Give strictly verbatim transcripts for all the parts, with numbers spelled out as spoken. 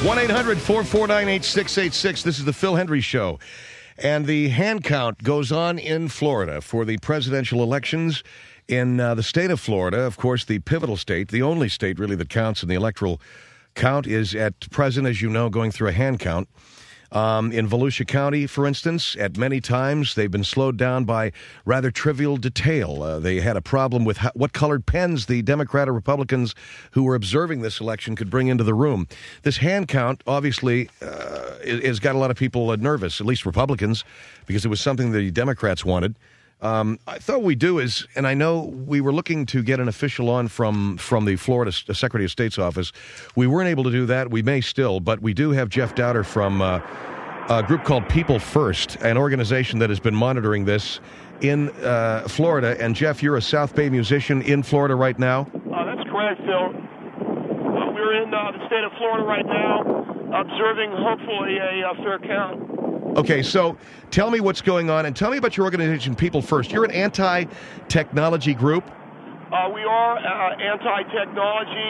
one eight hundred four four nine eight six eight six. This is the Phil Hendry Show. And the hand count goes on in Florida for the presidential elections in uh, the state of Florida. Of course, the pivotal state, the only state really that counts in the electoral count, is at present, as you know, going through a hand count. Um, in Volusia County, for instance, at many times they've been slowed down by rather trivial detail. Uh, they had a problem with how, what colored pens the Democrat or Republicans who were observing this election could bring into the room. This hand count, obviously, uh, has got a lot of people uh, nervous, at least Republicans, because it was something the Democrats wanted. Um, I thought we do is, and I know we were looking to get an official on from, from the Florida Secretary of State's office. We weren't able to do that. We may still, but we do have Jeff Dowder from uh, a group called People First, an organization that has been monitoring this in uh, Florida. And Jeff, you're a South Bay musician in Florida right now? Uh, that's correct, Phil. Uh, we're in uh, the state of Florida right now, observing hopefully a uh, fair count. Okay, so tell me what's going on, and tell me about your organization, People First. You're an anti-technology group? Uh, we are uh, anti-technology.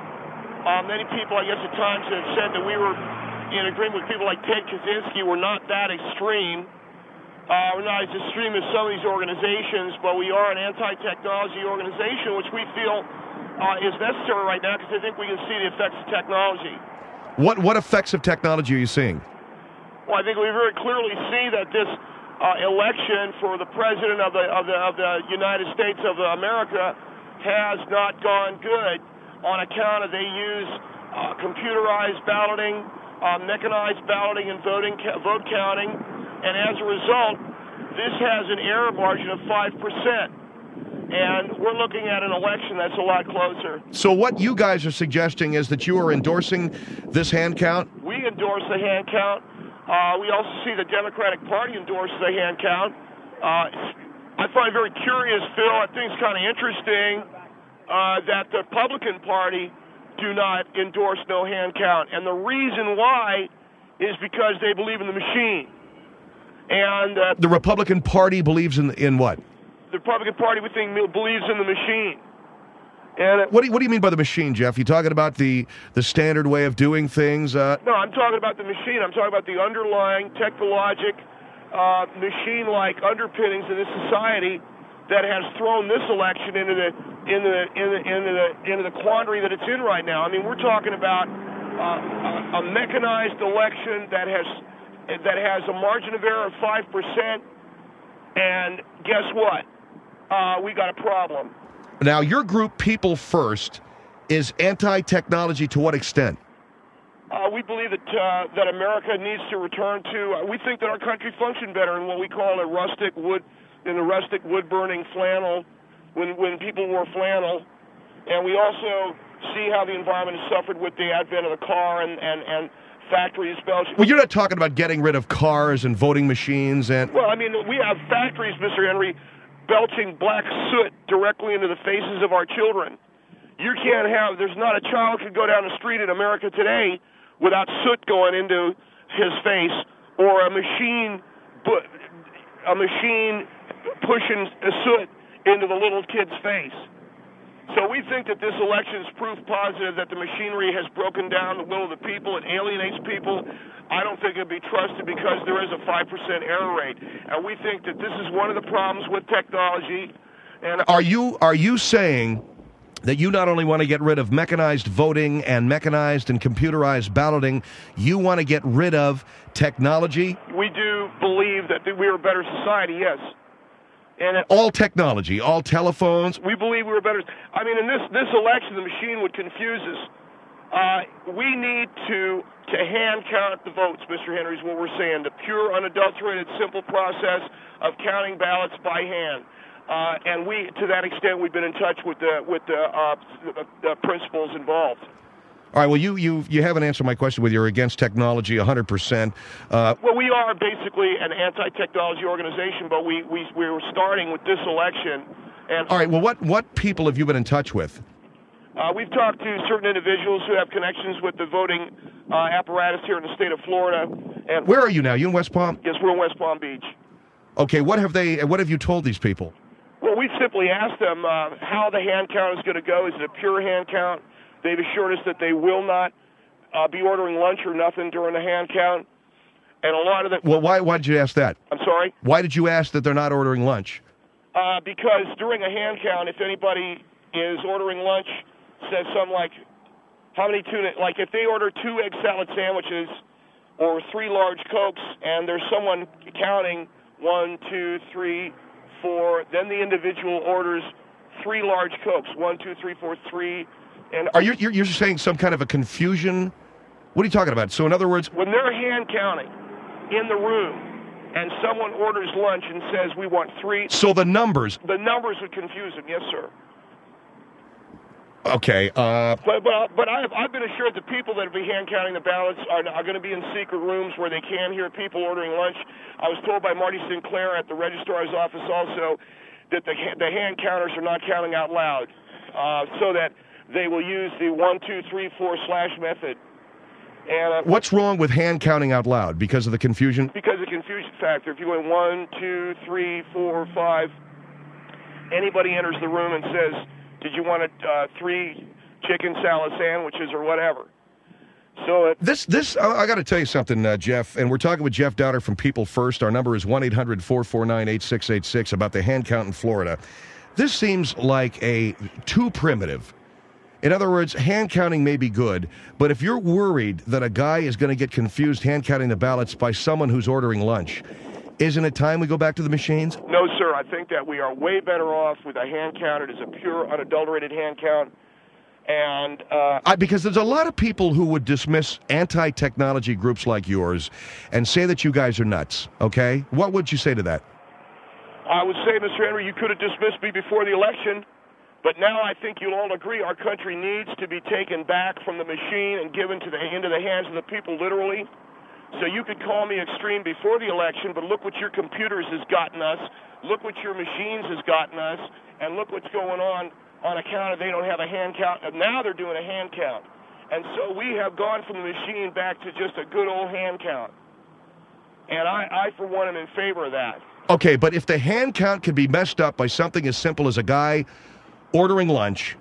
Uh, many people, I guess, at times have said that we were in agreement with people like Ted Kaczynski. We're not that extreme. Uh, we're not as extreme as some of these organizations, but we are an anti-technology organization, which we feel uh, is necessary right now because I think we can see the effects of technology. What, what effects of technology are you seeing? Well, I think we very clearly see that this uh, election for the president of the of the of the United States of America has not gone good on account of they use uh, computerized balloting, uh, mechanized balloting, and voting vote counting, and as a result, this has an error margin of five percent. And we're looking at an election that's a lot closer. So what you guys are suggesting is that you are endorsing this hand count? We endorse the hand count. Uh, we also see the Democratic Party endorse the hand count. Uh, I find it very curious, Phil. I think it's kind of interesting uh, that the Republican Party do not endorse no hand count. And the reason why is because they believe in the machine. And uh, the Republican Party believes in in what? The Republican Party, we think, believes in the machine. And it, what do you, what do you mean by the machine, Jeff? You talking about the the standard way of doing things? Uh, no, I'm talking about the machine. I'm talking about the underlying technologic, uh, machine-like underpinnings of this society that has thrown this election into the into the into the, into the, into the quandary that it's in right now. I mean, we're talking about uh, a, a mechanized election that has that has a margin of error of five percent, and guess what? Uh, we got a problem. Now, your group, People First, is anti-technology to what extent? Uh, we believe that uh, that America needs to return to. Uh, we think that our country functioned better in what we call a rustic wood, in the rustic wood-burning flannel, when when people wore flannel, and we also see how the environment has suffered with the advent of the car and and and factories belching. Well, you're not talking about getting rid of cars and voting machines and. Well, I mean, we have factories, Mister Henry, belching black soot directly into the faces of our children. You can't have, there's not a child could go down the street in America today without soot going into his face or a machine a machine pushing soot into the little kid's face. So we think that this election is proof positive that the machinery has broken down the will of the people. It alienates people. I don't think it can be trusted because there is a five percent error rate. And we think that this is one of the problems with technology. And Are you are you saying that you not only want to get rid of mechanized voting and mechanized and computerized balloting, you want to get rid of technology? We do believe that we are a better society, yes. And it, all technology, all telephones. We believe we're better. I mean, in this this election, the machine would confuse us. Uh, we need to to hand count the votes, Mister Henry, is what we're saying. The pure, unadulterated, simple process of counting ballots by hand. Uh, and we, to that extent, we've been in touch with the with the, uh, the, the principals involved. All right, well, you, you, you haven't answered my question whether you're against technology one hundred percent. Uh, well, we are basically an anti-technology organization, but we, we, we were starting with this election. And all right, well, what, what people have you been in touch with? Uh, we've talked to certain individuals who have connections with the voting uh, apparatus here in the state of Florida. And where are you now? You in West Palm? Yes, we're in West Palm Beach. Okay, what have they? What have you told these people? Well, we simply asked them uh, how the hand count is going to go. Is it a pure hand count? They've assured us that they will not uh, be ordering lunch or nothing during the hand count. And a lot of the... Well, why, why did you ask that? I'm sorry? Why did you ask that they're not ordering lunch? Uh, because during a hand count, if anybody is ordering lunch, says something like, how many tuna... Like, if they order two egg salad sandwiches or three large Cokes, and there's someone counting one, two, three, four, then the individual orders three large Cokes, one, two, three, four, three... And Are you you're, you're saying some kind of a confusion? What are you talking about? So, in other words... When they're hand counting in the room, and someone orders lunch and says, we want three... So the numbers... The numbers would confuse them, yes, sir. Okay. Uh, but but, but I've, I've been assured the people that will be hand counting the ballots are, are going to be in secret rooms where they can hear people ordering lunch. I was told by Marty Sinclair at the registrar's office also that the, the hand counters are not counting out loud, uh, so that they will use the one, two, three, four slash method. And, uh, What's wrong with hand counting out loud? Because of the confusion? Because of the confusion factor. If you go one, two, three, four, five, anybody enters the room and says, did you want a, uh, three chicken salad sandwiches or whatever? So it, This, this, I, I got to tell you something, uh, Jeff, and we're talking with Jeff Dowder from People First. Our number is one eight hundred four four nine eight six eight six about the hand count in Florida. This seems like a too primitive. In other words, hand counting may be good, but if you're worried that a guy is going to get confused hand counting the ballots by someone who's ordering lunch, isn't it time we go back to the machines? No, sir. I think that we are way better off with a hand count. It is a pure, unadulterated hand count. And uh, I, because there's a lot of people who would dismiss anti-technology groups like yours and say that you guys are nuts, okay? What would you say to that? I would say, Mister Henry, you could have dismissed me before the election. But now I think you'll all agree our country needs to be taken back from the machine and given to the, into the hands of the people, literally. So you could call me extreme before the election, but look what your computers has gotten us, look what your machines has gotten us, and look what's going on on account of they don't have a hand count. And now they're doing a hand count. And so we have gone from the machine back to just a good old hand count. And I, I for one, am in favor of that. Okay, but if the hand count can be messed up by something as simple as a guy ordering lunch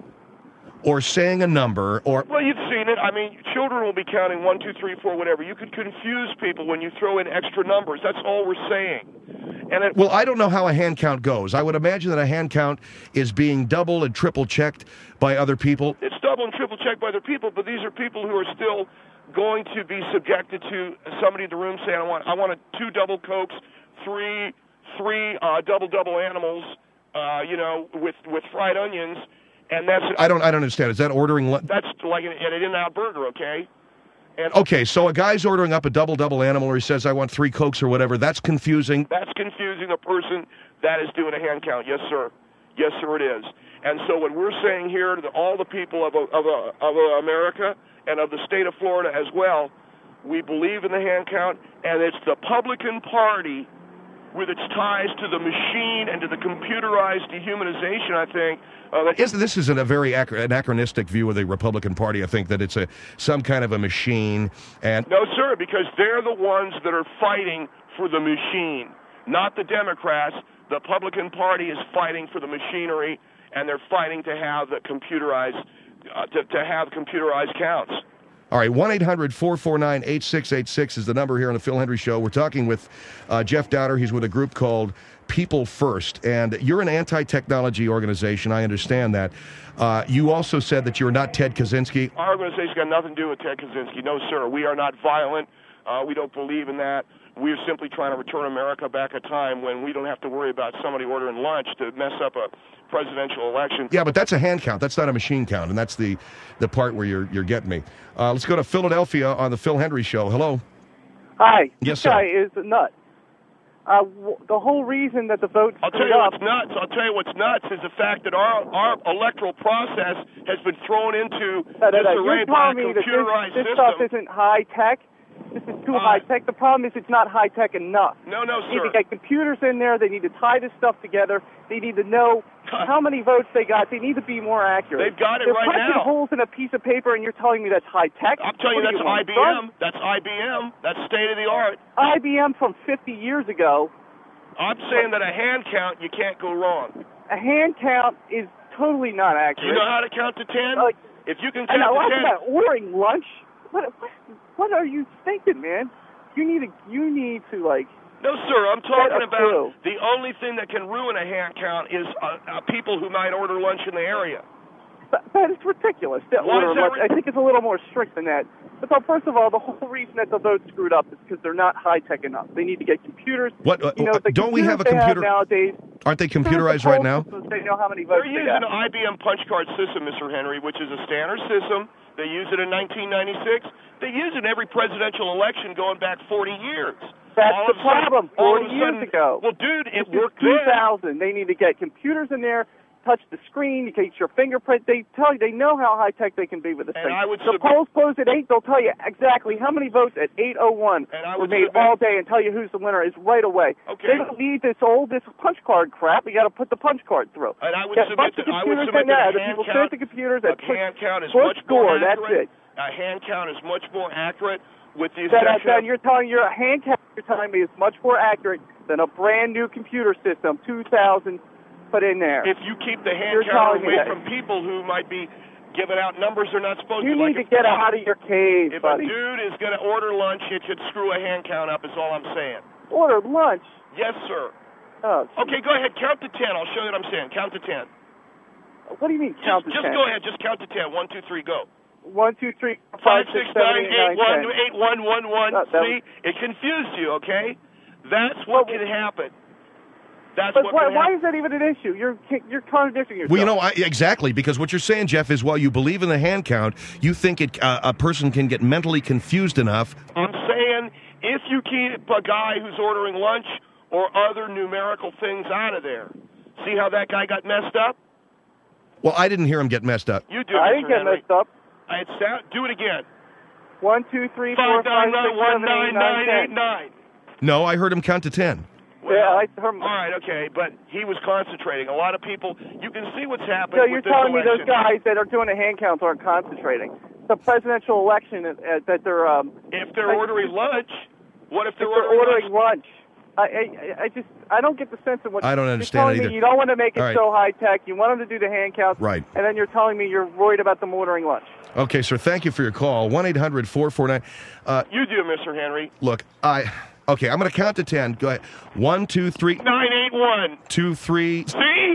or saying a number or... Well, you've seen it. I mean, children will be counting one, two, three, four, whatever. You could confuse people when you throw in extra numbers. That's all we're saying. And it, Well, I don't know how a hand count goes. I would imagine that a hand count is being double and triple checked by other people. It's double and triple checked by other people, but these are people who are still going to be subjected to somebody in the room saying, I want, I want a two double Cokes, three, three uh, double-double animals, Uh, you know, with with fried onions, and that's I don't I don't understand. Is that ordering lunch? That's like an, an In-N-Out burger, okay? And Okay, so a guy's ordering up a double double animal, or he says I want three Cokes or whatever. That's confusing. That's confusing a person that is doing a hand count. Yes, sir. Yes, sir, it is. And so what we're saying here to the, all the people of of of America and of the state of Florida as well, we believe in the hand count, and it's the Republican Party with its ties to the machine and to the computerized dehumanization, I think. Uh, that Is this is a very ac- anachronistic view of the Republican Party. I think that it's a some kind of a machine. And No, sir, because they're the ones that are fighting for the machine, not the Democrats. The Republican Party is fighting for the machinery, and they're fighting to have the computerized uh, to, to have computerized counts. all right, one eight hundred four four nine eight six eight six is the number here on the Phil Hendry Show. We're talking with uh, Jeff Dowder. He's with a group called People First, and you're an anti-technology organization. I understand that. Uh, you also said that you're not Ted Kaczynski. Our organization's got nothing to do with Ted Kaczynski. No, sir. We are not violent. Uh, we don't believe in that. We're simply trying to return America back a time when we don't have to worry about somebody ordering lunch to mess up a presidential election. Yeah, but that's a hand count. That's not a machine count, and that's the, the part where you're you're getting me. Uh, let's go to Philadelphia on the Phil Hendry Show. Hello. Hi. Yes, this sir. guy is a nut. Uh, w- the whole reason that the vote I'll tell screwed you up. what's nuts. I'll tell you what's nuts is the fact that our our electoral process has been thrown into No, no, no. disarray You're by a telling me that computerized this, this system. stuff isn't high tech. This is too Uh, high tech. The problem is it's not high tech enough. No, no, They need sir. to get computers in there. They need to tie this stuff together. They need to know how many votes they got. They need to be more accurate. They've got it They're right punching now. holes in a piece of paper, and you're telling me that's high tech. I'm telling you, What that's are I B want, M. That's I B M. That's state of the art. I B M from fifty years ago. I'm saying that a hand count, you can't go wrong. A hand count is totally not Do accurate. you know how to count to ten? Like, If you can And count I to like ten, about ordering lunch. What, what what are you thinking, man? You need to, you need to like. No, sir. I'm talking Get a about clue. the only thing that can ruin a hand count is uh, uh, people who might order lunch in the area. But, but it's ridiculous. That Why order is that lunch. ri- I think it's a little more strict than that. But so first of all, the whole reason that the vote's screwed up is because they're not high tech enough. They need to get computers. What? Uh, You know, the don't we have a computers they computer? nowadays? Aren't they computerized right now? They know how many votes They're they using got. an I B M punch card system, Mister Henry, which is a standard system. They used it in nineteen ninety-six. They use it in every presidential election going back forty years. That's All the of a sudden- problem. all Forty of a years sudden- ago. Well, dude, it This is worked two then. thousand. They need to get computers in there. Touch the screen. You get your fingerprint. They tell you. They know how high tech they can be with this And thing. I would the submit- polls close at eight. They'll tell you exactly how many votes at eight oh one And I were would made submit- all day, and tell you who's the winner is right away. Okay. They don't need this old this punch card crap. You got to put the punch card through. And I would Get a submit bunch of that I would computers submit in there. that a The hand people sit count, at the computers a and push, hand count is push much more score. That's accurate. it. A hand count is much more accurate with the Then, exception then of- you're telling your hand count. You're telling me is much more accurate than a brand new computer system, two thousand, put in there. if you keep the hand You're count telling me away that. from people who might be giving out numbers they're not supposed You to. need like to if- get out of your cave, If buddy. a dude is going to order lunch, it could screw a hand count up, is all I'm saying. Order lunch. Yes, sir. Oh, geez. Okay, go ahead. Count to ten. I'll show you what I'm saying. Count to ten. What do you mean Just, count to just ten? go ahead. Just count to ten. One, two, three, go. One, two, three, Five, five, six, six, seven, nine, eight, eight, nine, one, ten. eight, one, one, one. Uh, that See, it confused you. Okay, that's what Well, can happen. That's But what why, can why happen. is that even an issue? You're you're contradicting yourself. Well, you know, I, exactly, because what you're saying, Jeff, is while you believe in the hand count, you think it uh, a person can get mentally confused enough. I'm saying if you keep a guy who's ordering lunch or other numerical things out of there, see how that guy got messed up? Well, I didn't hear him get messed up. You do, I Mister didn't get Henry. messed up. I had sound, do it again. One, two, three, Five four, nine five, nine six, one seven, nine eight, nine nine, eight ten. nine. No, I heard him count to ten. Well, Yeah, I heard. all right, okay, but he was concentrating. A lot of people, you can see what's happened So with you're this telling me election. those guys that are doing the hand counts aren't concentrating? The presidential election uh, that they're um, If they're I- ordering lunch, what if they're, if they're ordering, ordering lunch? lunch. I, I I just I don't get the sense of what I don't you're understand telling it either. me. You don't want to make it All right. so high tech. You want them to do the hand counts, Right. And then you're telling me you're worried about them ordering lunch. Okay, sir, thank you for your call. one eight hundred four four nine. Uh, You do, Mister Henry. look, I. Okay, I'm going to count to ten. Go ahead. One, two, three, nine eight one. two, three. See?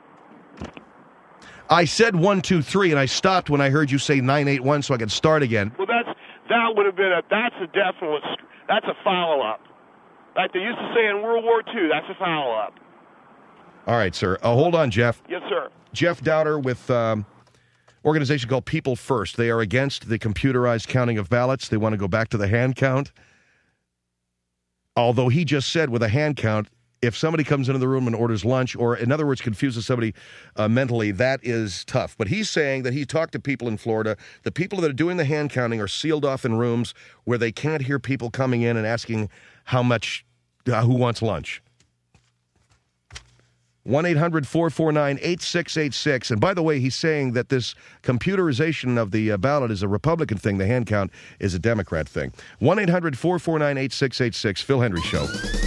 I said one, two, three, and I stopped when I heard you say nine eight one, so I could start again. Well, that's that would have been a that's a definite that's a follow up. Like they used to say in World War Two, that's a follow up. All right, sir. Uh, hold on, Jeff. Yes, sir. Jeff Dowder with um, organization called People First. They are against the computerized counting of ballots. They want to go back to the hand count. Although he just said with a hand count, if somebody comes into the room and orders lunch, or in other words, confuses somebody uh, mentally, that is tough. But he's saying that he talked to people in Florida. The people that are doing the hand counting are sealed off in rooms where they can't hear people coming in and asking how much, uh, who wants lunch. one eight hundred four four nine eight six eight six. And by the way, he's saying that this computerization of the uh, ballot is a Republican thing. The hand count is a Democrat thing. one eight hundred four four nine eight six eight six. Phil Hendry Show.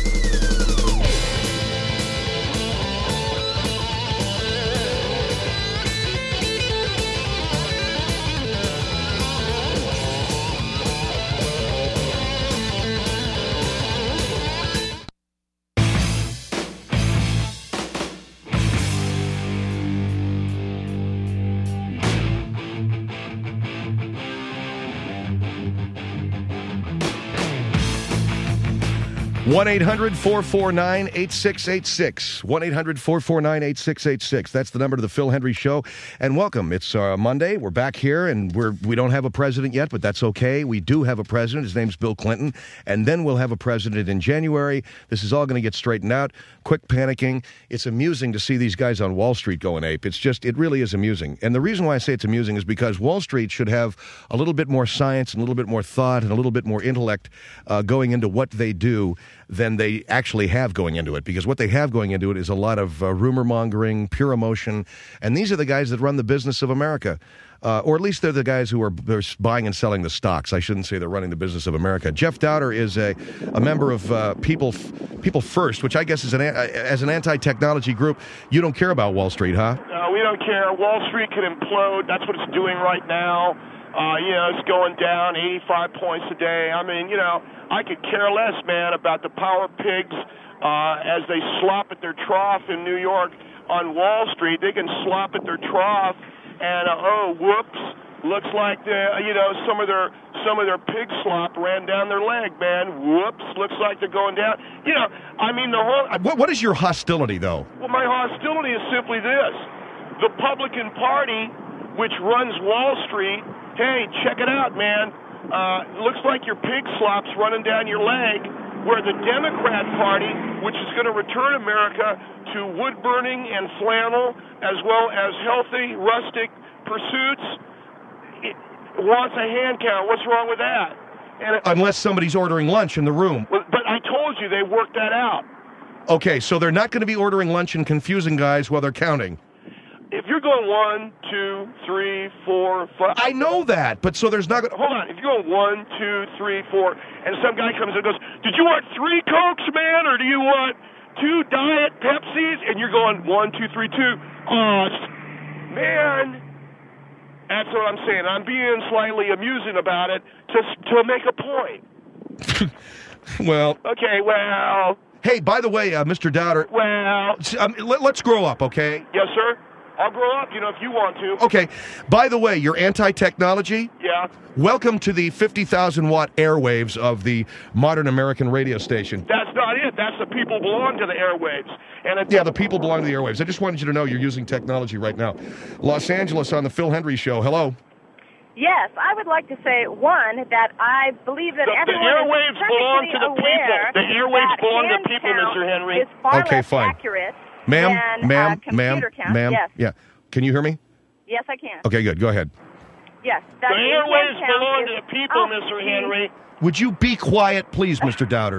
one eight hundred four four nine eight six eight six. one eight hundred four four nine eight six eight six. That's the number to the Phil Hendry Show. And welcome. It's uh, Monday. We're back here, and we're, we don't have a president yet, but that's okay. We do have a president. His name's Bill Clinton. And then we'll have a president in January. This is all going to get straightened out. Quick panicking. It's amusing to see these guys on Wall Street going ape. It's just, it really is amusing. And the reason why I say it's amusing is because Wall Street should have a little bit more science and a little bit more thought and a little bit more intellect uh, going into what they do than they actually have going into it, because what they have going into it is a lot of uh, rumor mongering, pure emotion, and these are the guys that run the business of America. Uh, or at least they're the guys who are they're buying and selling the stocks. I shouldn't say they're running the business of America. Jeff Dowder is a, a member of uh, People People First, which I guess is an as an anti-technology group. You don't care about Wall Street, huh? Uh, we don't care. Wall Street could implode. That's what it's doing right now. Uh, you know, it's going down eighty-five points a day. I mean, you know, I could care less, man, about the power pigs uh, as they slop at their trough in New York on Wall Street. They can slop at their trough, and uh, oh, whoops, looks like the, you know, some of their some of their pig slop ran down their leg, man. Whoops, looks like they're going down. You know, I mean, the whole. What, what is your hostility, though? Well, my hostility is simply this: the Republican Party, which runs Wall Street. Hey, check it out, man. Uh, looks like your pig slop's running down your leg, where the Democrat Party, which is going to return America to wood burning and flannel, as well as healthy, rustic pursuits, it wants a hand count. What's wrong with that? And it, Unless somebody's ordering lunch in the room. But I told you they worked that out. Okay, so they're not going to be ordering lunch and confusing guys while they're counting. If you're going one, two, three, four, five. I know that, but so there's not going to... Hold on. If you're going one, two, three, four, and some guy comes in and goes, did you want three Cokes, man, or do you want two Diet Pepsis? And you're going one, two, three, two. Oh, man. That's what I'm saying. I'm being slightly amusing about it to, to make a point. Well... Okay, well... Hey, by the way, uh, Mister Dowder... Well... Um, let, let's grow up, okay? Yes, sir. I'll grow up, you know, if you want to. Okay. By the way, you're anti-technology? Yeah. Welcome to the fifty thousand watt airwaves of the modern American radio station. That's not it. That's the people belong to the airwaves. And it, Yeah, the people belong to the airwaves. I just wanted you to know you're using technology right now. Los Angeles on the Phil Hendry Show. Hello. Yes, I would like to say, one, that I believe that The- the everyone airwaves is belong to the aware people. The airwaves that belong to hand people, count Mister Henry. is far Okay, less fine. accurate Ma'am, than ma'am, uh, computer ma'am, count. ma'am. Yes. Yeah. Can you hear me? Yes, I can. Okay, good. Go ahead. Yes. The That airwaves hand count belong is- to the people, oh, Mister geez. Henry. Would you be quiet, please, Mister Dowder?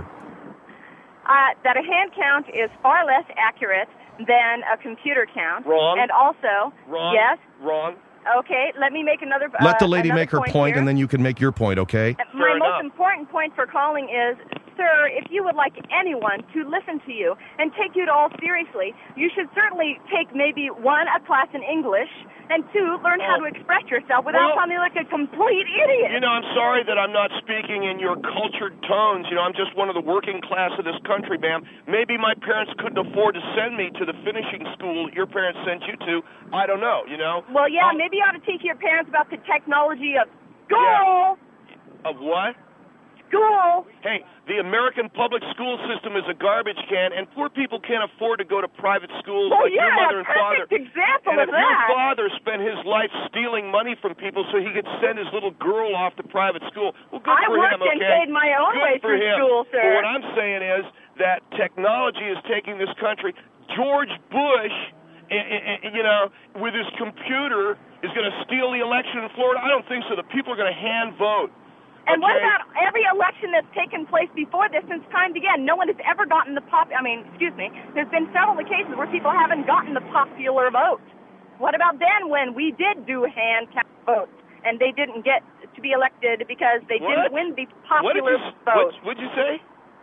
Uh, that a hand count is far less accurate than a computer count. Wrong. And also, Wrong. yes. Wrong. Okay, let me make another. Uh, Let the lady another make her point, point, here. and then you can make your point, okay? My Fair most enough. important point for calling is, sir, if you would like anyone to listen to you and take you at all seriously, you should certainly take maybe, one, a class in English, and two, learn how Oh. to express yourself without Well, sounding like a complete idiot. You know, I'm sorry that I'm not speaking in your cultured tones. You know, I'm just one of the working class of this country, ma'am. Maybe my parents couldn't afford to send me to the finishing school that your parents sent you to. I don't know, you know. well, yeah, Um, maybe you ought to teach your parents about the technology of school. Of what? School. Hey, the American public school system is a garbage can, and poor people can't afford to go to private schools Well, like your yeah, mother and father. perfect example And of if your that. father spent his life stealing money from people so he could send his little girl off to private school, well, good I for worked him, and okay? paid my own good way for through him. school, sir. But what I'm saying is that technology is taking this country. George Bush, i- i- i- you know, with his computer, is going to steal the election in Florida. I don't think so. The people are going to hand vote. And what Okay? about every election that's taken place before this since time began? No one has ever gotten the pop. I mean, excuse me. There's been several cases where people haven't gotten the popular vote. What about then when we did do hand count votes and they didn't get to be elected because they What? didn't win the What did popular you, vote? what, what'd you say?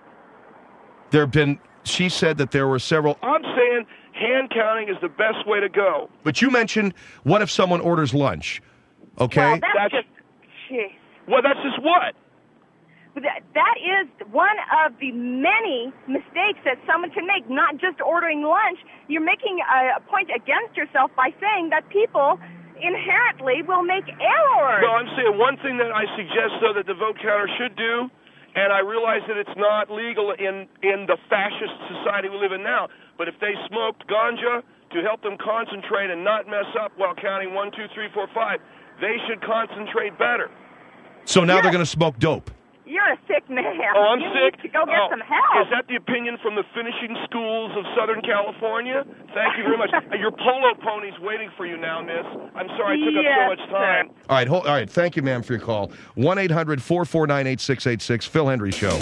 There have been... She said that there were several... I'm saying hand counting is the best way to go. But you mentioned, what if someone orders lunch? Okay? Well, that's, That's- just, jeez. Well, that's just what? That, that is one of the many mistakes that someone can make, not just ordering lunch. You're making a, a point against yourself by saying that people inherently will make errors. No, I'm saying one thing that I suggest, though, that the vote counter should do, and I realize that it's not legal in, in the fascist society we live in now, but if they smoked ganja to help them concentrate and not mess up while counting one, two, three, four, five, they should concentrate better. So now Yes. they're going to smoke dope. You're a sick man. Oh, I'm you sick. Need to go get oh, some help. Is that the opinion from the finishing schools of Southern California? Thank you very much. Uh, Your polo pony's waiting for you now, miss. I'm sorry I took Yes, up so much time. sir. All right, hold, all right. Thank you, ma'am, for your call. one eight hundred four four nine eight six eight six, Phil Hendry Show.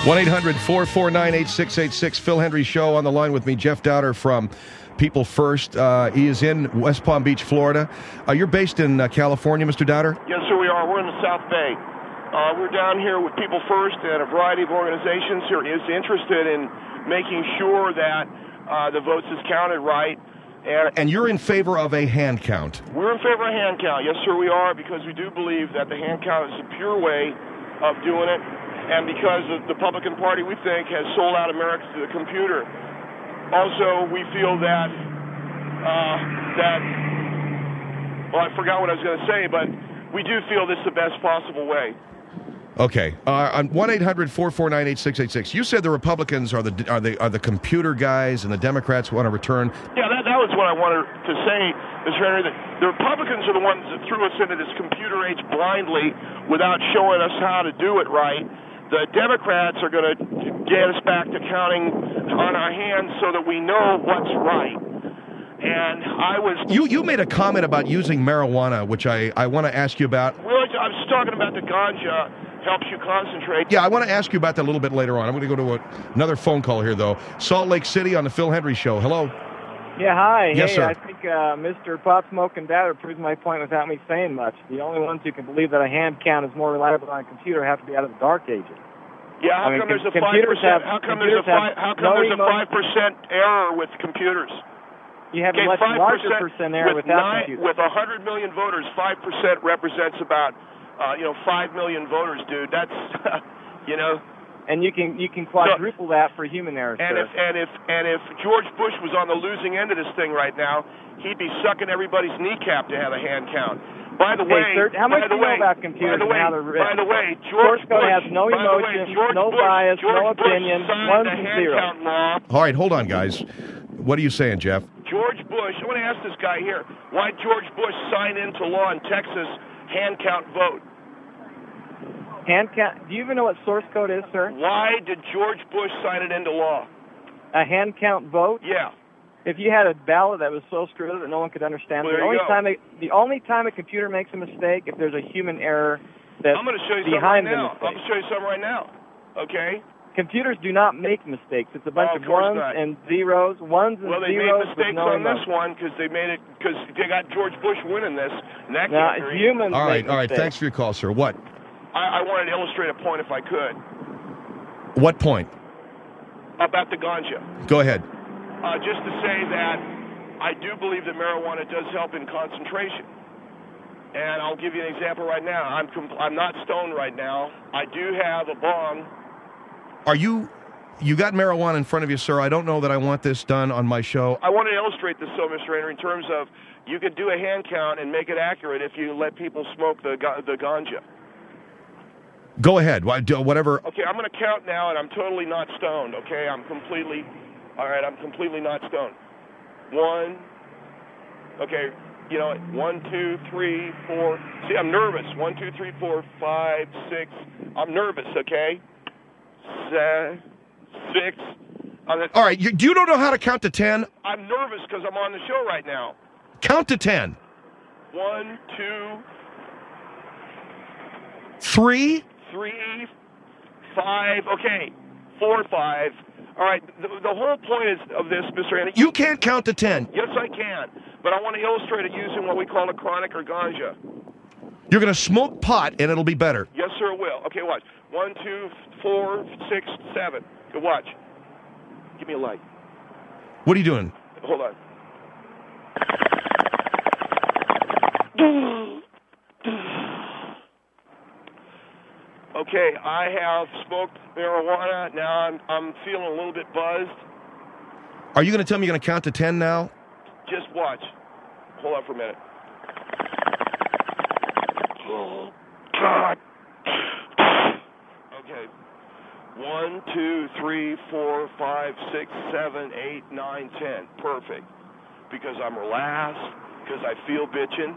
one eight hundred four four nine eight six eight six. Phil Hendry Show. On the line with me, Jeff Dowder from People First. Uh, he is in West Palm Beach, Florida. Uh, you're based in uh, California, Mister Dowder? Yes, sir, we are. We're in the South Bay. Uh, we're down here with People First and a variety of organizations here is interested in making sure that uh, the votes is counted right. And, and you're in favor of a hand count? We're in favor of hand count. Yes, sir, we are, because we do believe that the hand count is a pure way of doing it, and because the Republican Party, we think, has sold out America to the computer. Also, we feel that, uh, that, well, I forgot what I was going to say, but we do feel this is the best possible way. Okay. Uh, on one eight hundred four four nine eight six eight six. You said the Republicans are the are the are the computer guys, and the Democrats want to return. Yeah, that, that was what I wanted to say, Mister Henry. That the Republicans are the ones that threw us into this computer age blindly without showing us how to do it right. The Democrats are going to get us back to counting on our hands so that we know what's right. And I was... You you made a comment about using marijuana, which I, I want to ask you about. Well, I was talking about the ganja helps you concentrate. Yeah, I want to ask you about that a little bit later on. I'm going to go to a, another phone call here, though. Salt Lake City on the Phil Hendry Show. Hello. Yeah, hi. Yes, hey, sir. I think uh, Mister Pot Smoking Dowder proves my point without me saying much. The only ones who can believe that a hand count is more reliable than a computer have to be out of the dark ages. Yeah, how I mean, come there's a com- five computers percent? have- How come there's a computers five? have How come no there's a emo- five percent error with computers? You have Okay, a much five larger percent percent error with without nine, computers. with a hundred million voters, five percent represents about, uh, you know, five million voters, dude. That's, you know. And you can you can quadruple that for human error, And sir. if and if and if George Bush was on the losing end of this thing right now, he'd be sucking everybody's kneecap to have a hand count. By the Hey, way, sir, how much by the do you know way, about computers by the way, and how they're written? by the way, George Source code Bush has no by the way, emotion, George no Bush, bias, George no Bush opinion, signed ones the and hand zeros. count law. All right, hold on, guys. What are you saying, Jeff? George Bush, I want to ask this guy here, why George Bush sign into law in Texas hand count vote? Hand count. Do you even know what source code is, sir? Why did George Bush sign it into law? A hand count vote? Yeah. If you had a ballot that was so screwed that no one could understand, Well, the there you only go. time a, the only time a computer makes a mistake if there's a human error that's I'm going to show you something right behind the now. I'm mistake. going to show you something right now. Okay? Computers do not make mistakes. It's a bunch Oh, of of course ones not. and zeros, ones and Well, they made zeros with mistakes no on this emotion. one because they made it because they got George Bush winning this. And that Now, can't be- humans All right, make all right. mistakes. Thanks for your call, sir. What? I, I wanted to illustrate a point if I could What point? about the ganja. Go ahead. Uh, just to say that I do believe that marijuana does help in concentration. And I'll give you an example right now. I'm compl- I'm not stoned right now. I do have a bong. Are you? You got marijuana in front of you, sir. I don't know that I want this done on my show. I want to illustrate this, so, Mister Henry, in terms of you could do a hand count and make it accurate if you let people smoke the ga- the ganja. Go ahead. Why- do- Whatever. Okay, I'm going to count now, and I'm totally not stoned, okay? I'm completely, all right, I'm completely not stoned. One, okay, you know, one, two, three, four. See, I'm nervous. One, two, three, four, five, six. I'm nervous, okay? Se- six. I'm, at, All right. You, you don't know how to count to ten? I'm nervous because I'm on the show right now. Count to ten. One, two, Three. three, five, okay, four, five. All right, the, the whole point is of this, Mister Andy. You can't count to ten. Yes, I can, but I want to illustrate it using what we call a chronic or ganja. You're going to smoke pot, and it'll be better. Yes, sir, it will. Okay, watch. One, two, four, six, seven. Good, watch. Give me a light. What are you doing? Hold on. Okay, I have smoked marijuana. Now I'm I'm feeling a little bit buzzed. Are you going to tell me you're going to count to ten now? Just watch. Hold on for a minute. Oh, God. Okay. One, two, three, four, five, six, seven, eight, nine, ten. Perfect. Because I'm relaxed. Because I feel bitching.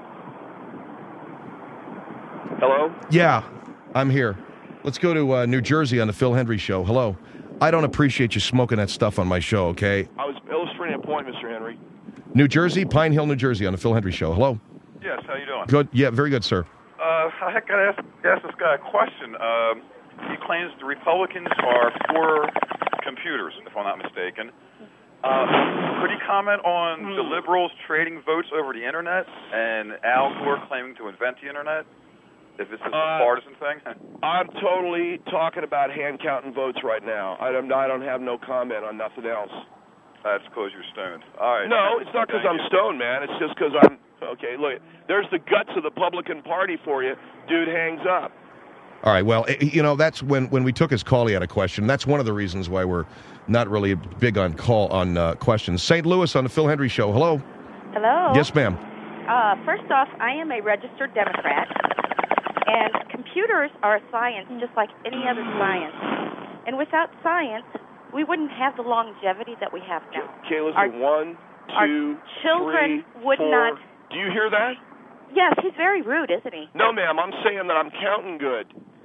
Hello? Yeah, I'm here. Let's go to uh, New Jersey on the Phil Hendry Show. Hello. I don't appreciate you smoking that stuff on my show, okay? I was illustrating a point, Mister Henry. New Jersey, Pine Hill, New Jersey on the Phil Hendry Show. Hello. Yes, how you doing? Good. Yeah, very good, sir. Uh, I got to ask, ask this guy a question. Um, he claims the Republicans are for computers, if I'm not mistaken. Uh, could he comment on the liberals trading votes over the Internet and Al Gore claiming to invent the Internet? If this is a Uh, partisan thing? I'm totally talking about hand counting votes right now. I don't, I don't have no comment on nothing else. That's because you're stoned. All right. No, it's not because Thank I'm you. stoned, man. It's just because I'm... Okay, look, there's the guts of the Republican Party for you. Dude hangs up. All right, well, eh, you know, that's when, when we took his call, he had a question. That's one of the reasons why we're not really big on call on uh, questions. Saint Louis on the Phil Hendry Show. Hello? Hello. Yes, ma'am. Uh, first off, I am a registered Democrat, and computers are a science just like any other science. And without science, we wouldn't have the longevity that we have now. Okay, listen, Our- one, our two, children three, would four. not- Do you hear that? Yes, he's very rude, isn't he? No, ma'am, I'm saying that I'm counting good.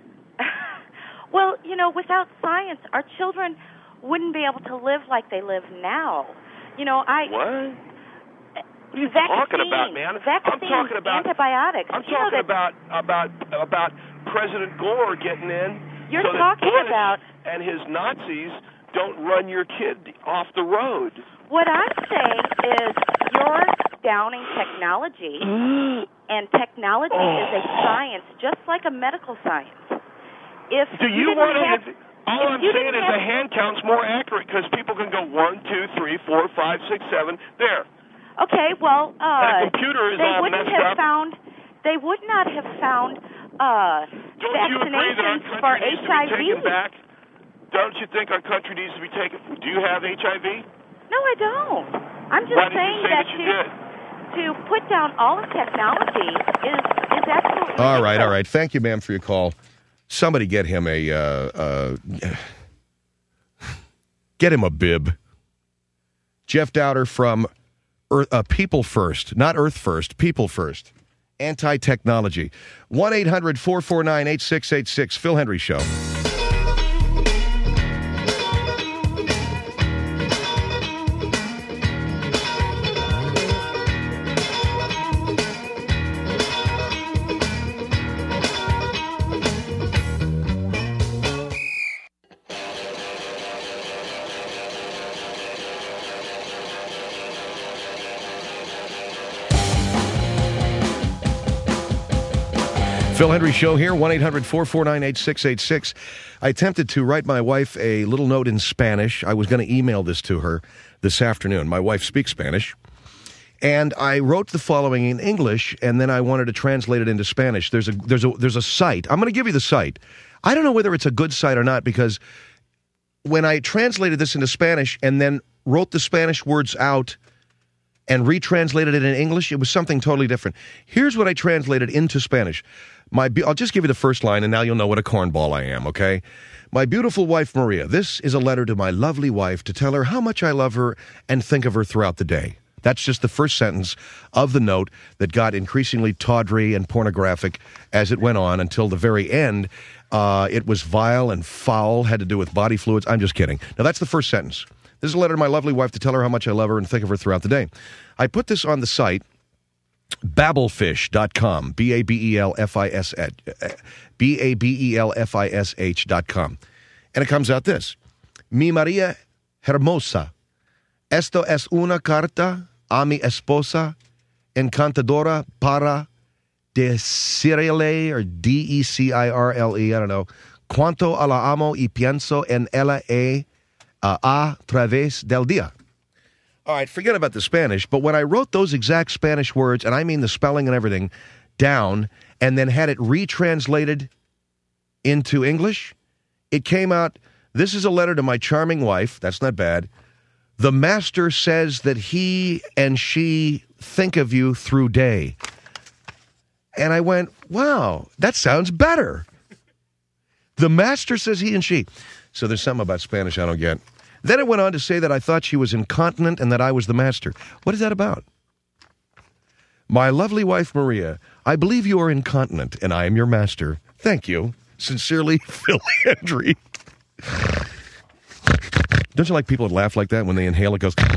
Well, you know, without science, our children wouldn't be able to live like they live now. You know, I... What? What are you vaccines, talking about, man? Vaccines, I'm talking about antibiotics. I'm You know talking that- about about about President Gore getting in. You're so that talking Bush about- and his Nazis don't run your kid off the road. What I'm saying is you're downing technology, and technology Oh. is a science, just like a medical science. If Do you, didn't want have, to? All if I'm you saying didn't is have- a hand count's more accurate because people can go one, two, three, four, five, six, seven. There. Okay, well, uh, And a computer is they all wouldn't messed have up. found. They would not have found uh, Don't you agree that our vaccinations for country needs H to I be V. taken back? Don't you think our country needs to be taken? Do you have H I V? No, I don't. I'm just Why did saying you say that, that you to did? to put down all of technology is is absolutely All right, all ridiculous. right. Thank you, ma'am, for your call. Somebody get him a, uh, uh, get him a bib. Jeff Dowder from Earth, uh, People First, not Earth First, People First. Anti-technology. one eight hundred four four nine eight six eight six. Phil Hendry Show. Phil Hendry Show here, one eight hundred four four nine eight six eight six. I attempted to write my wife a little note in Spanish. I was going to email this to her this afternoon. My wife speaks Spanish. And I wrote the following in English, and then I wanted to translate it into Spanish. There's a there's a there's a site. I'm going to give you the site. I don't know whether it's a good site or not, because when I translated this into Spanish and then wrote the Spanish words out and retranslated it in English, it was something totally different. Here's what I translated into Spanish. My, I'll just give you the first line, and now you'll know what a cornball I am, okay? My beautiful wife, Maria, this is a letter to my lovely wife to tell her how much I love her and think of her throughout the day. That's just the first sentence of the note that got increasingly tawdry and pornographic as it went on until the very end. Uh, it was vile and foul, had to do with body fluids. I'm just kidding. Now, that's the first sentence. This is a letter to my lovely wife to tell her how much I love her and think of her throughout the day. I put this on the site, Babelfish dot com, B A B E L F I S H, B A B E L F I S H dot com. And it comes out this. Mi Maria Hermosa, esto es una carta a mi esposa encantadora para decirle, or D E C I R L E, I don't know, cuanto a la amo y pienso en ella e, uh, a través del día. All right, forget about the Spanish, but when I wrote those exact Spanish words, and I mean the spelling and everything, down, and then had it retranslated into English, it came out, this is a letter to my charming wife, that's not bad. The master says that he and she think of you through day. And I went, wow, that sounds better. The master says he and she. So there's something about Spanish I don't get. Then it went on to say that I thought she was incontinent and that I was the master. What is that about? My lovely wife, Maria, I believe you are incontinent and I am your master. Thank you. Sincerely, Phil Hendry. Don't you like people that laugh like that when they inhale? It goes...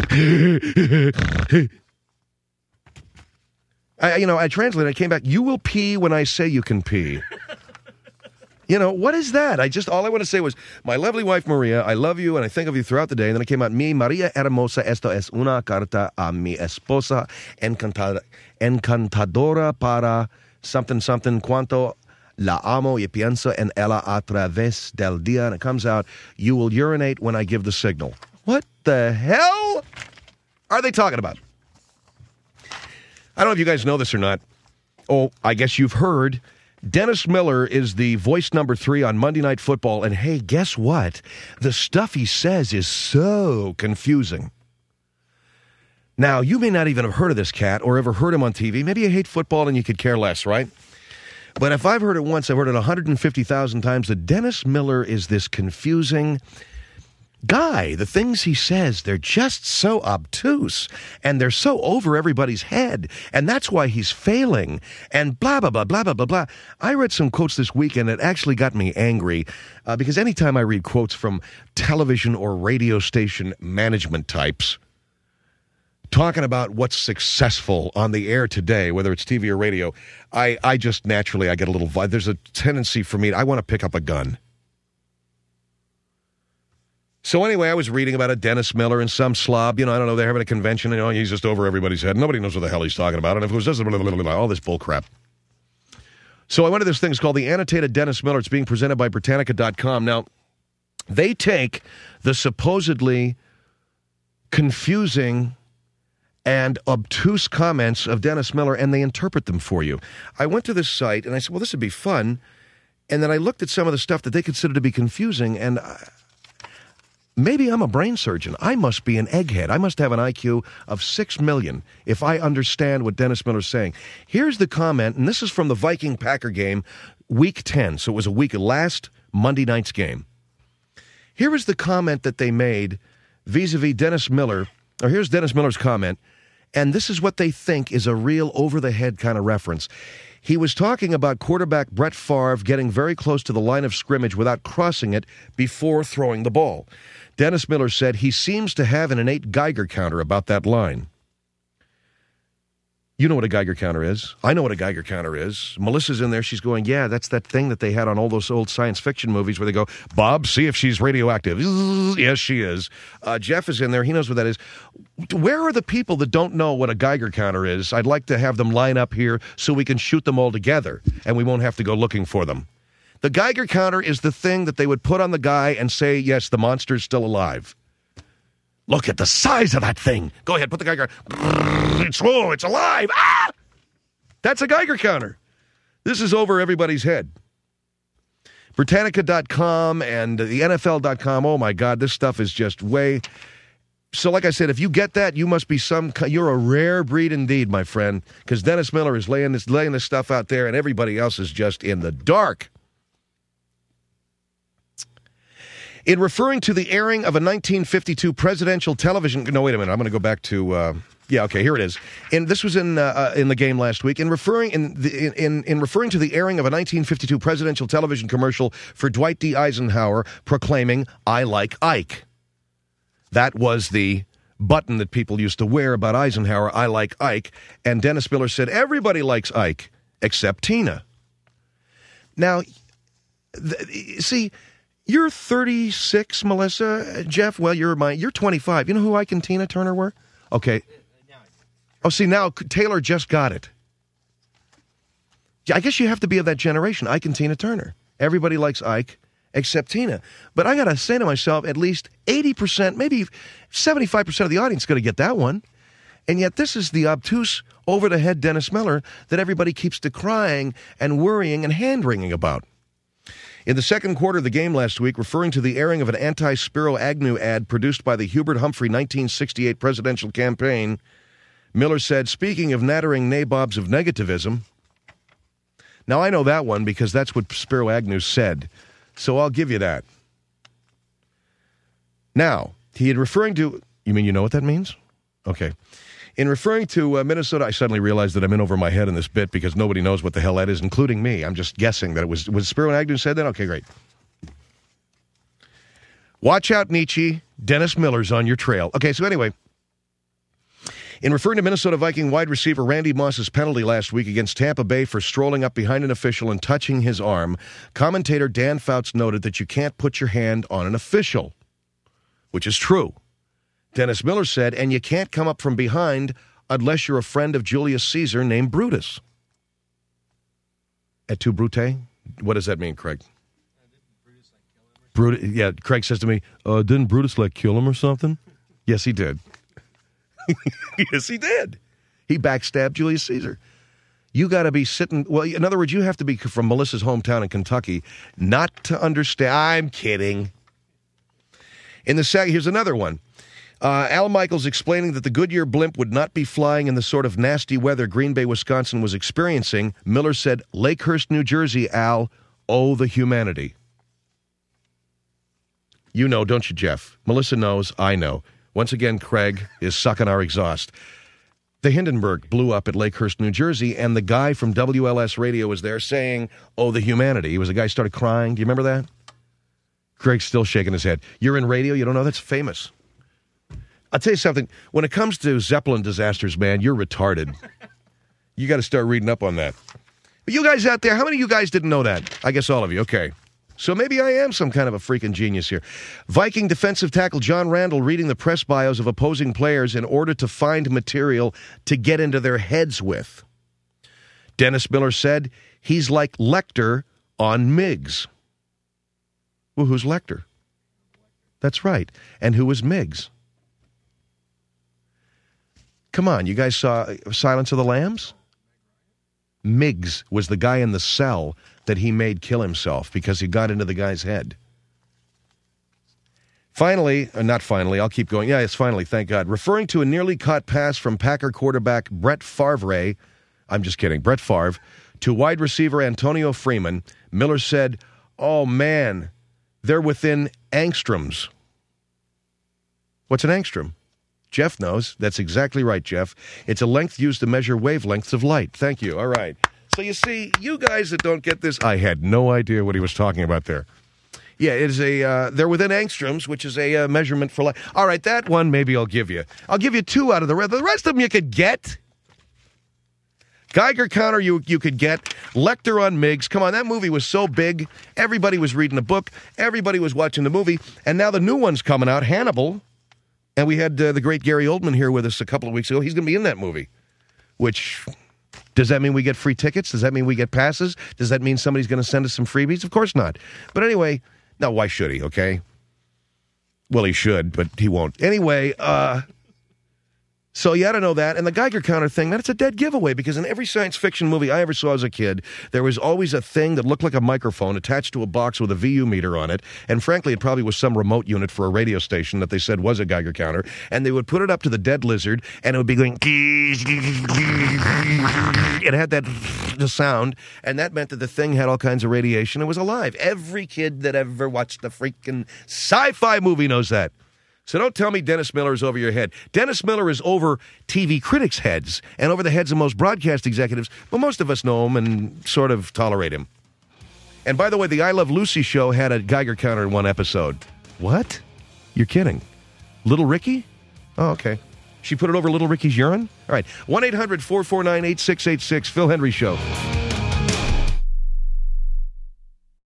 I, you know, I translated, I came back, you will pee when I say you can pee. You know, what is that? I just, all I want to say was, my lovely wife, Maria, I love you and I think of you throughout the day. And then it came out, mi Maria hermosa, esto es una carta a mi esposa encantada, encantadora para something, something, cuanto la amo y pienso en ella a través del día. And it comes out, you will urinate when I give the signal. What the hell are they talking about? I don't know if you guys know this or not. Oh, I guess you've heard. Dennis Miller is the voice number three on Monday Night Football, and hey, guess what? The stuff he says is so confusing. Now, you may not even have heard of this cat or ever heard him on T V. Maybe you hate football and you could care less, right? But if I've heard it once, I've heard it one hundred fifty thousand times, that Dennis Miller is this confusing guy. The things he says, they're just so obtuse, and they're so over everybody's head, and that's why he's failing, and blah, blah, blah, blah, blah, blah, blah. I read some quotes this weekend that actually got me angry, uh, because anytime I read quotes from television or radio station management types talking about what's successful on the air today, whether it's T V or radio, I, I just naturally, I get a little vibe. There's a tendency for me, I want to pick up a gun. So anyway, I was reading about a Dennis Miller and some slob, you know, I don't know, they're having a convention, and you know, he's just over everybody's head. Nobody knows what the hell he's talking about, and if it was just blah, blah, blah, blah, all this bull crap. So I went to this thing, it's called the Annotated Dennis Miller. It's being presented by Britannica dot com. Now, they take the supposedly confusing and obtuse comments of Dennis Miller, and they interpret them for you. I went to this site, and I said, well, this would be fun. And then I looked at some of the stuff that they consider to be confusing, and I, maybe I'm a brain surgeon. I must be an egghead. I must have an I Q of six million if I understand what Dennis Miller's saying. Here's the comment, and this is from the Viking-Packer game, week ten. So it was a week of last Monday night's game. Here is the comment that they made vis-a-vis Dennis Miller. Or here's Dennis Miller's comment, and this is what they think is a real over-the-head kind of reference. He was talking about quarterback Brett Favre getting very close to the line of scrimmage without crossing it before throwing the ball. Dennis Miller said he seems to have an innate Geiger counter about that line. You know what a Geiger counter is. I know what a Geiger counter is. Melissa's in there. She's going, yeah, that's that thing that they had on all those old science fiction movies where they go, Bob, see if she's radioactive. Yes, she is. Uh, Jeff is in there. He knows what that is. Where are the people that don't know what a Geiger counter is? I'd like to have them line up here so we can shoot them all together, and we won't have to go looking for them. The Geiger counter is the thing that they would put on the guy and say, yes, the monster's still alive. Look at the size of that thing. Go ahead, put the Geiger. It's, oh, it's alive. Ah! That's a Geiger counter. This is over everybody's head. Britannica dot com and the N F L dot com. Oh, my God, this stuff is just way... So, like I said, if you get that, you must be some... You're a rare breed indeed, my friend, because Dennis Miller is laying this, laying this stuff out there, and everybody else is just in the dark. In referring to the airing of a nineteen fifty-two presidential television... No, wait a minute. I'm going to go back to... Uh, yeah, okay, here it is. And this was in uh, uh, in the game last week. In referring in, the, in in referring to the airing of a nineteen fifty-two presidential television commercial for Dwight D. Eisenhower proclaiming, I like Ike. That was the button that people used to wear about Eisenhower, I like Ike. And Dennis Miller said, everybody likes Ike except Tina. Now, th- see... You're thirty-six, Melissa. Jeff, well, you're my, you're twenty-five. You know who Ike and Tina Turner were? Okay. Oh, see, now Taylor just got it. I guess you have to be of that generation, Ike and Tina Turner. Everybody likes Ike except Tina. But I got to say to myself, at least eighty percent, maybe seventy-five percent of the audience is going to get that one. And yet this is the obtuse, over-the-head Dennis Miller that everybody keeps decrying and worrying and hand-wringing about. In the second quarter of the game last week, referring to the airing of an anti-Spiro Agnew ad produced by the Hubert Humphrey nineteen sixty-eight presidential campaign, Miller said, speaking of nattering nabobs of negativism... Now, I know that one because that's what Spiro Agnew said, so I'll give you that. Now, he had referring to... You mean you know what that means? Okay. In referring to uh, Minnesota, I suddenly realized that I'm in over my head in this bit because nobody knows what the hell that is, including me. I'm just guessing that it was... Was Spiro Agnew said that? Okay, great. Watch out, Nietzsche. Dennis Miller's on your trail. Okay, so anyway, In referring to Minnesota Viking wide receiver Randy Moss's penalty last week against Tampa Bay for strolling up behind an official and touching his arm, commentator Dan Fouts noted that you can't put your hand on an official, which is true. Dennis Miller said, and you can't come up from behind unless you're a friend of Julius Caesar named Brutus. Et tu, Brute? What does that mean, Craig? Brutus, yeah, Craig says to me, uh, didn't Brutus, like, kill him or something? Yes, he did. Yes, he did. He backstabbed Julius Caesar. You got to be sitting, well, in other words, you have to be from Melissa's hometown in Kentucky not to understand. I'm kidding. In the second, here's another one. Uh, Al Michaels explaining that the Goodyear blimp would not be flying in the sort of nasty weather Green Bay, Wisconsin was experiencing. Miller said, Lakehurst, New Jersey, Al, oh, the humanity. You know, don't you, Jeff? Melissa knows, I know. Once again, Craig is sucking our exhaust. The Hindenburg blew up at Lakehurst, New Jersey, and the guy from W L S Radio was there saying, oh, the humanity. He was a guy who started crying. Do you remember that? Craig's still shaking his head. You're in radio? You don't know? That's famous. I'll tell you something. When it comes to Zeppelin disasters, man, you're retarded. You got to start reading up on that. But you guys out there, how many of you guys didn't know that? I guess all of you. Okay. So maybe I am some kind of a freaking genius here. Viking defensive tackle John Randall reading the press bios of opposing players in order to find material to get into their heads with. Dennis Miller said he's like Lecter on Miggs. Well, who's Lecter? That's right. And who was Miggs? Come on, you guys saw Silence of the Lambs? Miggs was the guy in the cell that he made kill himself because he got into the guy's head. Finally, uh, not finally, I'll keep going. Yeah, it's finally, thank God. Referring to a nearly caught pass from Packer quarterback Brett Favre, I'm just kidding, Brett Favre, to wide receiver Antonio Freeman, Miller said, oh man, they're within angstroms. What's an angstrom? Jeff knows. That's exactly right, Jeff. It's a length used to measure wavelengths of light. Thank you. All right. So you see, you guys that don't get this, I had no idea what he was talking about there. Yeah, it is a, uh, they're within angstroms, which is a uh, measurement for light. All right, that one maybe I'll give you. I'll give you two out of the rest. The rest of them you could get. Geiger counter you you could get. Lecter on Miggs. Come on, that movie was so big. Everybody was reading the book. Everybody was watching the movie. And now the new one's coming out, Hannibal. And we had uh, the great Gary Oldman here with us a couple of weeks ago. He's going to be in that movie. Which, does that mean we get free tickets? Does that mean we get passes? Does that mean somebody's going to send us some freebies? Of course not. But anyway, now why should he, okay? Well, he should, but he won't. Anyway, uh... So you ought to know that. And the Geiger counter thing, that's a dead giveaway because in every science fiction movie I ever saw as a kid, there was always a thing that looked like a microphone attached to a box with a V U meter on it. And frankly, it probably was some remote unit for a radio station that they said was a Geiger counter. And they would put it up to the dead lizard and it would be going, it had that sound. And that meant that the thing had all kinds of radiation and was alive. Every kid that ever watched a freaking sci-fi movie knows that. So don't tell me Dennis Miller is over your head. Dennis Miller is over T V critics' heads and over the heads of most broadcast executives, but most of us know him and sort of tolerate him. And by the way, the I Love Lucy show had a Geiger counter in one episode. What? You're kidding. Little Ricky? Oh, okay. She put it over Little Ricky's urine? All right. one eight hundred four four nine eight six eight six, Phil Hendry Show.